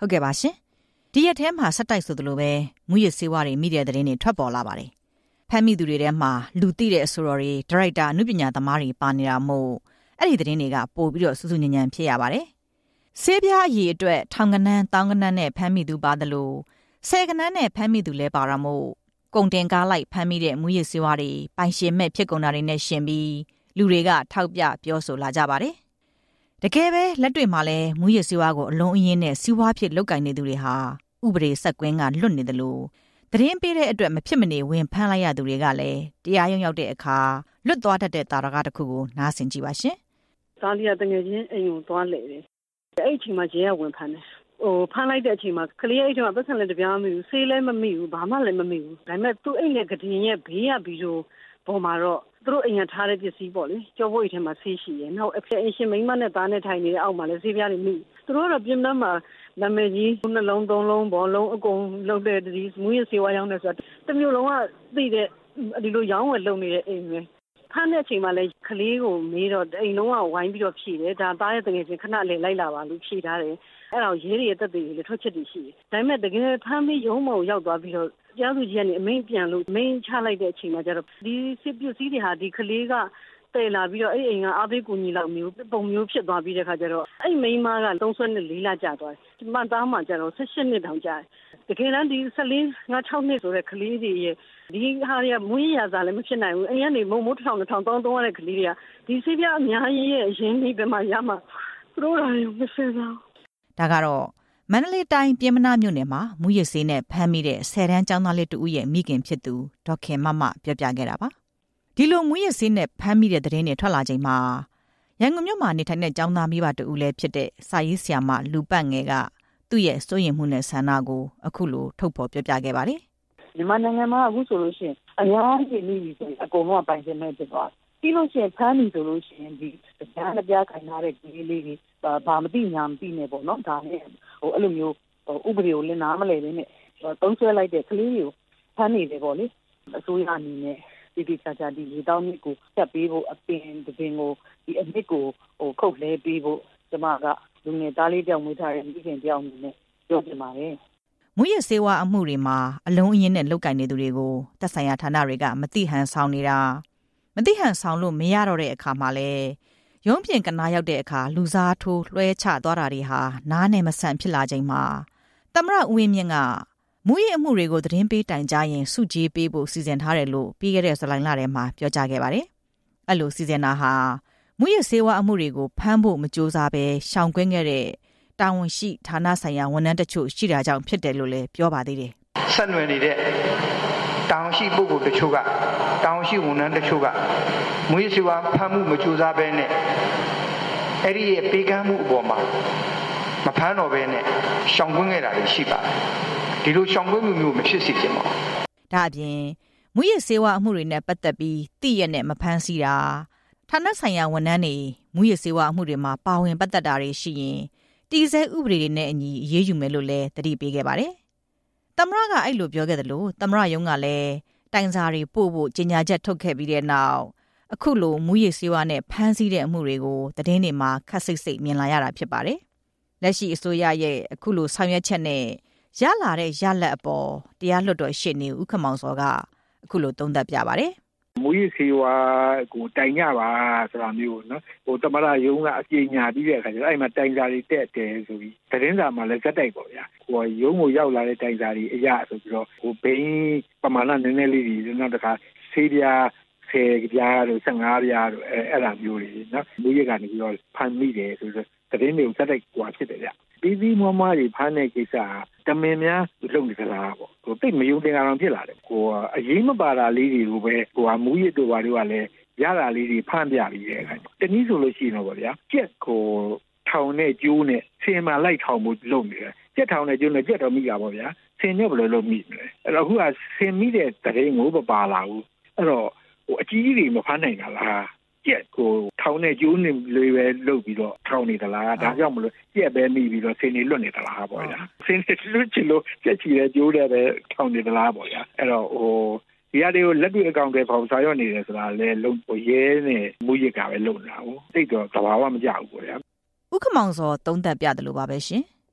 ဟုတ်ကဲ့ပါရှင်ဒီရက်ထဲမှာဆက်တိုက်ဆိုသလိုပဲမူရစ်ဆေးဝါးတွေမိတဲ့သတင်းတွေထွက်ပေါ်လာပါတယ်ဖမ်းမိသူတွေထဲမှာလူသိတဲ့အဆိုတော်တွေဒါရိုက်တာအနုပညာသမားတွေပါနေတာမို့အဲ့ဒီသတင်းတွေကပို့ပြီးတော့စူးစူးညံညံဖြစ်ရပါတယ်ဆေးပြားအရေးအတွက်ထောင်ကနန်းတောင်းကနန်းနဲ့ဖမ်းမိသူပါတယ်လို့ဆယ်ကနန်းနဲ့ဖမ်းမိသူလဲပါတာမို့ကုန်တင်ကားလိုက်ဖမ်းမိတဲ့မူရစ်ဆေးဝါးတွေပိုင်ရှင်မဲ့ဖြစ်ကုန်တာတွေနဲ့ရှင်ပြီးလူတွေကထောက်ပြပြောဆိုလာကြပါတယ်တကယ်ပဲလက်တွေ့မှာလဲမူရစ်ဆေးဝါးကိုအလုံးအရင်းနဲ့စီးပွားဖြစ်လုပ်ကင်နေသူတွေဟာဥပဒေစက်ကွင်းကလွတ်နေတယ်လို့သတင်းပေးတဲ့အတွက်မဖြစ်မနေဝင်ဖမ်းလိုက်ရသူတွေကလည်းတရားရုံးရောက်တဲ့အခါလွတ်သွားတတ်တဲ့တာရကတစ်ခုကိုနားဆင်ကြည့်ပါရှင်။သားလေးကတငယ်ချင်းအိမ်ကိုသွားလေတယ်။အဲ့အချိန်မှာရဲကဝင်ဖမ်းတယ်။ဖမ်းလိုက်တဲ့အချိန်မှာကလေးအိမ်ကပတ်စံလည်းတပြားမမိဘူးဆေးလည်းမမိဘူးဘာမှလည်းမမိဘူး။ဒါပေမဲ့သူ့အိမ်ရဲ့ကတင်ရဲ့ဘေးကဗီဒီယိုပေါ်မှာတော့သူတို့အိမ်ကထားတဲ့ပစ္စည်းပေါ့လေကြောဘိုးအိမ်ထဲမှာဆေးရှိတယ်။နောက်အဖေအရှင်မိန်းမနဲ့သားနဲ့ထိုင်နေတဲ့အောက်မှာလည်းဆေးပြားတွေမိ။သူတို့ကတော့ပြင်ပန်းမှာနာမည်ကြီးနှလုံးသုံးလုံးဘောလုံးအကုန်လုံးတဲ့ဒီမူရဆေးဝါးရောင်းနေဆိုတာတမျိုးလုံးကသိတဲ့ဒီလိုရောင်းဝယ်လုပ်နေတဲ့အိမ်ပဲဖမ်းတဲ့အချိန်မှာလည်းကလေးကိုမေးတော့အိမ်လုံးကဝိုင်းပြီးတော့ဖြည့်တယ်ဒါသားရဲ့တကယ်ချင်းခဏလေးလိုက်လာပါလို့ဖြည့်ထားတယ်အဲ့တော့ရဲတွေရဲ့တက်တွေလည်းထွက်ချက်တွေရှိတယ်ဒါပေမဲ့တကယ်ဖမ်းပြီးရုံးမော်ရောက်သွားပြီးတော့ကြားသူကြီးကနေအမိန့်ပြန်လို့မိန့်ချလိုက်တဲ့အချိန်မှာကျတော့ဒီစစ်ပစ္စည်းတွေဟာဒီကလေးကတယ်လာပြီးတော့အဲ့အိမ်ကအားပေးကူညီလောက်မျိုးပုံမျိုးဖြစ်သွားပြီးတဲ့ခါကျတော့အဲ့မိန်းမက34လကြာသွားတယ်ဒီမှသားမှကျတော့18နှစ်တောင်ကြာတယ်တကယ်တမ်းဒီ14 6နှစ်ဆိုတဲ့ကလေးတွေရဲ့ဒီဟာတွေကမွေးရစားလည်းမဖြစ်နိုင်ဘူးအိမ်ကနေမုံမိုး1000 2000 3000ရတဲ့ကလေးတွေကဒီဆေးပြားအများကြီးရဲ့အရင်ဒီဘက်မှာရမှာသူတို့လည်းမစင်စားဒါကတော့မန္တလေးတိုင်းပြင်မနာမြို့နယ်မှာမူရစ်ဆေးနဲ့ဖမ်းမိတဲ့10တန်းကျောင်းသားလေးတူဦးရဲ့မိခင်ဖြစ်သူဒေါက်ခင်မပြောပြခဲ့တာပါဒီလိုမူရစ်ဆေးနဲ့ဖမ်းမိတဲ့သတင်းတွေထွက်လာချိန်မှာရန်ကုန်မြို့မှာနေထိုင်တဲ့ကျောင်းသားမိဘတူလည်းဖြစ်တဲ့စာရေးဆရာမလူပတ်ငယ်ကသူ့ရဲ့စိုးရိမ်မှုနဲ့ဆန္ဒကိုအခုလိုထုတ်ဖော်ပြောပြခဲ့ပါတယ်မြန်မာနိုင်ငံမှာအခုဆိုလို့ရှိရင်အများကြီးနေပြီဆိုအကုန်လုံးပိုင်ရှင်မဲ့ဖြစ်သွားပြီးလို့ရှိရင်ဖမ်းပြီဆိုလို့ရှိရင်ဒီတရားလက်ပြခိုင်ထားတဲ့ဒီလေးတွေဘာမသိညာမသိနေပေါ့နော်ဒါနဲ့အဲ့လိုမျိုးဥပဒေကိုလည်းနားမလည်သေးနဲ့သုံးဆွဲလိုက်တဲ့ကလေးတွေကိုဖမ်းနေတယ်ပေါ့လေအစိုးရအနေနဲ့ဒီချာချာဒီရေတောင်းမြစ်ကိုဆက်ပေးဖို့အပင်တပင်ကိုဒီအမြစ်ကိုခုတ်လဲပေးဖို့ကျမကလူငယ်သားလေးတောင်မွေးထားတဲ့မိခင်တယောက်အနေနဲ့ပြောပြပါတယ်မူရစ်ဆေးဝါးအမှုတွေမှာအလုံးအရင်းနဲ့လုတ်ကင်နေသူတွေကိုသက်ဆိုင်ရာဌာနတွေကမတိဟန်ဆောင်နေတာမတိဟန်ဆောင်လို့မရတော့တဲ့အခါမှာလဲရုံးပြင်ကနာရောက်တဲ့အခါလူစားထိုးလွှဲချသွားတာတွေဟာနားနဲ့မဆန့်ဖြစ်လာချိန်မှာသမ္မတဦးဝင်းမြင့်ကမူရစ်အမှုတွေကိုသတင်းပေးတိုင်ကြားရင်စုကြည်ပေးဖို့စီစဉ်ထားတယ်လို့ပြီးခဲ့တဲ့ဇူလိုင်လထဲမှာပြောကြားခဲ့ပါတယ်။အဲ့လိုစီစဉ်တာဟာမူရစ်ဆေးဝါးအမှုတွေကိုဖမ်းဖို့မကြိုးစားဘဲရှောင်ကွင်းခဲ့တဲ့တာဝန်ရှိဌာနဆိုင်ရာဝန်ထမ်းတချို့ရှိတာကြောင့်ဖြစ်တယ်လို့လည်းပြောပါသေးတယ်။ဆက်နွယ်နေတဲ့တာဝန်ရှိပုဂ္ဂိုလ်တချို့ကတာဝန်ရှိဝန်ထမ်းတချို့ကမူရစ်ဆေးဝါးဖမ်းမှုမကြိုးစားဘဲနဲ့အဲ့ဒီရဲ့ပေးကမ်းမှုအပေါ်မှာမဖမ်းတော့ဘဲနဲ့ရှောင်ကွင်းခဲ့တာတွေရှိပါတယ်။ဒီလိုရှောင်ကွင်းမှုမျိုးမဖြစ်စေချင်ပါဘူး။ဒါအပြင်မူရစ်ဆေးဝါးအမှုတွေနဲ့ပတ်သက်ပြီးသိရနဲ့မဖမ်းဆီးတာဌာနဆိုင်ရာဝန်ထမ်းတွေမူရစ်ဆေးဝါးအမှုတွေမှာပါဝင်ပတ်သက်တာတွေရှိရင်တည်ဆဲဥပဒေတွေနဲ့အညီအရေးယူမယ်လို့လည်းတတိပေးခဲ့ပါတယ်။သမ္မတကအဲ့လိုပြောခဲ့တယ်လို့သမ္မတရုံးကလည်းတိုင်စာတွေပို့ဖို့ကြေညာချက်ထုတ်ခဲ့ပြီးတဲ့နောက်အခုလိုမူရစ်ဆေးဝါးနဲ့ဖမ်းဆီးတဲ့အမှုတွေကိုသတင်းတွေမှာခက်စိတ်စိတ်မြင်လာရတာဖြစ်ပါတယ်။လက်ရှိအစိုးရရဲ့အခုလိုဆောင်ရွက်ချက်နဲ့ရလာတဲ့ရလဒ်အပေါ်တရားလွှတ်တော်ရှေ့နေဦးခမောင်စောကအခုလိုသုံးသပ်ပြပါတယ်မူရစ်ဆေးဝါးကိုတိုင်ကြပါဆိုတာမျိုးနော်သမ္မတရုံးကအကြေညာပြီးတဲ့အခါကျတော့အဲ့မှာတိုင်စာတွေတက်တယ်ဆိုပြီးသတင်းစာမှာလည်းဇက်တိုက်ပေါ့ဗျာရုံးကိုရောက်လာတဲ့တိုင်စာတွေအရာဆိုပြီးတော့ဘိန်းပမာဏနည်းနည်းလေးတွေနောက်တစ်ခါဆေးပြား10ပြားတို့15ပြားတို့အဲ့လိုမျိုးတွေနော်မူရစ်ကနေပြီးတော့ဖမ်းမိတယ်ဆိုတော့သတင်းတွေကိုဇက်တိုက်ကွာဖြစ်တယ်ဗျပြီးပြီးမွားမွားတွေဖမ်းတဲ့ကိစ္စတမင်များလုပ်နေကြတာပေါ့တိတ်မယုံတင်အောင်ဖြစ်လာတယ်အရေးမပါတာလေးတွေကိုပဲမူရစ်တို့ဘာတို့ကလည်းရတာလေးတွေဖမ်းပြပြီးတဲ့အခါတနည်းဆိုလို့ရှိရင်တော့ဗျာကြက်ကိုထောင်နဲ့ကျိုးနဲ့ဆင်မာလိုက်ထောင်မှုလုပ်နေတယ်ကြက်ထောင်နဲ့ကျိုးနဲ့ကြက်တော့မိတာပေါ့ဗျာဆင်နဲ့ဘယ်လိုလုပ်မိမလဲအဲ့တော့အခုကဆင်မိတဲ့တရင်ကိုမပါလာဘူးအဲ့တော့အကြီးကြီးတွေမဖမ်းနိုင်တာလားကြက်ကိုထောင်နဲ့ကျိုးနေလေပဲလုပ်ပြီးတော့ထောင်နေသလားဒါကြောင့်မလို့ကြက်ပဲမိပြီးတော့ဆင်းနေလွတ်နေသလားပေါ့ဗျာဆင်းနေလွတ်ချင်လို့ကြက်ချီတဲ့ကျိုးတဲ့ပဲထောင်နေသလားပေါ့ဗျာအဲ့တော့ဒီအတွေကိုလက်တွေ့အကောင့်တွေပေါ်ဆောင်ရွက်နေတယ်ဆိုတာလဲလုံးရဲနဲ့မူရစ်ကပဲလုပ်နေတာဟုတ်တိတ်တော့သဘာဝမကြဘူးပေါ့ဗျာဥက္ကမောင်စောသုံးသပ်ပြတယ်လို့ပါပဲရှင်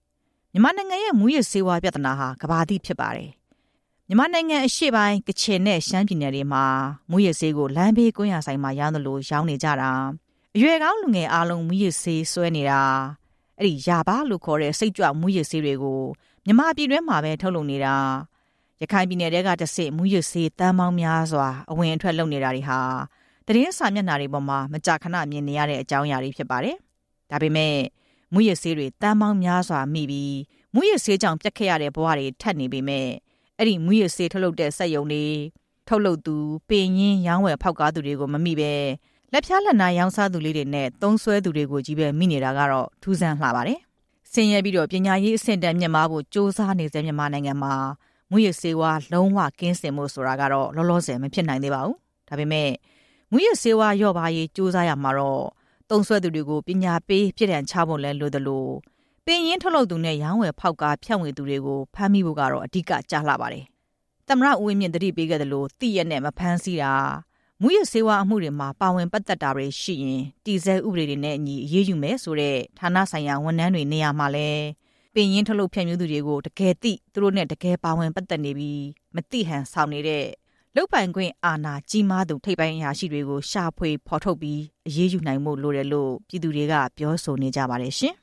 မြန်မာနိုင်ငံရဲ့မူးယစ်ဆေးဝါးပြဿနာဟာကမ္ဘာသိဖြစ်ပါတယ်။မြန်မာနိုင်ငံအရှေ့ပိုင်းကချင်နဲ့ရှမ်းပြည်နယ်တွေမှာမူးယစ်ဆေးကိုလမ်းဘေးကွင်းရဆိုင်မှာရောင်းသလိုရောင်းနေကြတာအရွယ်ကောင်းလူငယ်အားလုံးမူးယစ်ဆေးဆွဲနေတာအဲ့ဒီယာဘာလို့ခေါ်တဲ့စိတ်ကြွမူးယစ်ဆေးတွေကိုမြန်မာပြည်တွင်းမှာပဲထုတ်လုပ်နေတာရခိုင်ပြည်နယ်ကတဆင့်မူးယစ်ဆေးတန်းပေါင်းများစွာအဝင်အထွက်လုပ်နေတာတွေဟာသတင်းစာမျက်နှာတွေပေါ်မှာမကြာခဏမြင်နေရတဲ့အကြောင်းအရာတွေဖြစ်ပါတယ်။ဒါပေမဲ့မူးယစ်ဆေးတွေတန်းပေါင်းများစွာမိပြီးမူးယစ်ဆေးကြောင့်ပြတ်ခဲ့ရတဲ့ဘဝတွေထပ်နေပေမဲ့အဲ့ဒီမူးယစ်ဆေးထုတ်လုပ်တဲ့စက်ရုံတွေထုတ်လုပ်သူပင်ရင်းရောင်းဝယ်ဖောက်ကားသူတွေကိုမမိပဲလက်ဖြားလက်နာရောင်းစားသူလေးတွေနဲ့သုံးဆွဲသူတွေကိုကြီးပဲမိနေတာကတော့ထူးဆန်းလှပါတယ်။ဆင်းရဲပြီးတော့ပညာရေးအဆင့်တန်းမြင့်မားဖို့စ조사နေစေမြန်မာနိုင်ငံမှာမူးယစ်ဆေးဝါးလုံးဝကင်းစင်မှုဆိုတာကတော့လောလောဆယ်မဖြစ်နိုင်သေးပါဘူး။ဒါပေမဲ့မူးယစ်ဆေးဝါးလျော့ပါရေးစ조사ရမှာတော့သုံးဆွဲသူတွေကိုပညာပေးပြည့်တံချဖို့လဲလိုသလိုပင်ရင်းထုတ်လုပ်သူနဲ့ရောင်းဝယ်ဖောက်ကားဖြန့်ဝေသူတွေကိုဖမ်းမိဖို့ကတော့အဓိကကြားလှပါတယ်။သမ္မတဦးဝင်းမြင့်တတိပေးခဲ့တယ်လို့သိရနဲ့မဖမ်းဆီးတာမူးယစ်ဆေးဝါးအမှုတွေမှာပါဝင်ပတ်သက်တာတွေရှိရင်တည်ဆဲဥပဒေတွေနဲ့အညီအရေးယူမယ်ဆိုတဲ့ဌာနဆိုင်ရာဝန်ထမ်းတွေနေရာမှာလဲပင်ရင်းထုတ်လုပ်ဖြန့်ဖြူးသူတွေကိုတကယ်သိသူတို့နဲ့တကယ်ပါဝင်ပတ်သက်နေပြီးမသိဟန်ဆောင်နေတဲ့လုတ်ပိုင်ခွင့်အာဏာကြီးမားသူထိပ်ပိုင်းအရာရှိတွေကိုရှာဖွေဖော်ထုတ်ပြီးအရေးယူနိုင်မှုလိုတယ်လို့ပြည်သူတွေကပြောဆိုနေကြပါတယ်ရှင်။